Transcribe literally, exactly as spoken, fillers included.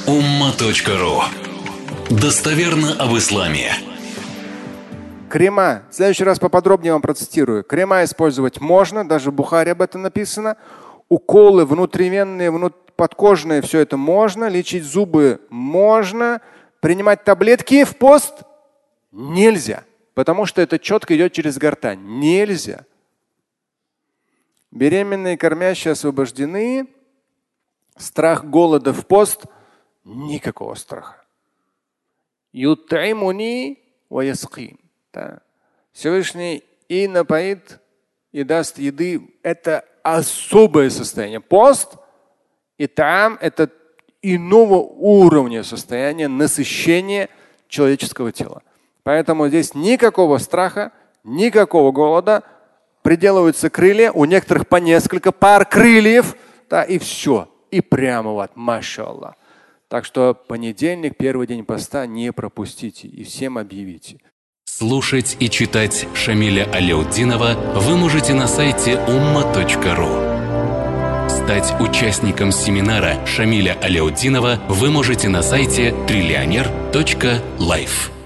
умма точка ру. Достоверно об исламе. Крема. В следующий раз поподробнее вам процитирую. Крема использовать можно, даже в Бухари об этом написано. Уколы внутривенные, подкожные, все это можно. Лечить зубы можно. Принимать таблетки в пост нельзя, потому что это четко идет через гортань. Нельзя. Беременные, кормящие освобождены. Страх голода в пост – никакого страха. Ют'имуни ва яскин. Всевышний и напоит, и даст еды. Это особое состояние. Пост и там – это иного уровня состояния насыщения человеческого тела. Поэтому здесь никакого страха, никакого голода. Приделываются крылья, у некоторых по несколько пар крыльев, да, и все. И прямо вот, машаллах. Так что понедельник, первый день поста, не пропустите и всем объявите. Слушать и читать Шамиля Аляутдинова вы можете на сайте умма точка ру. Стать участником семинара Шамиля Аляутдинова вы можете на сайте триллионер точка лайф.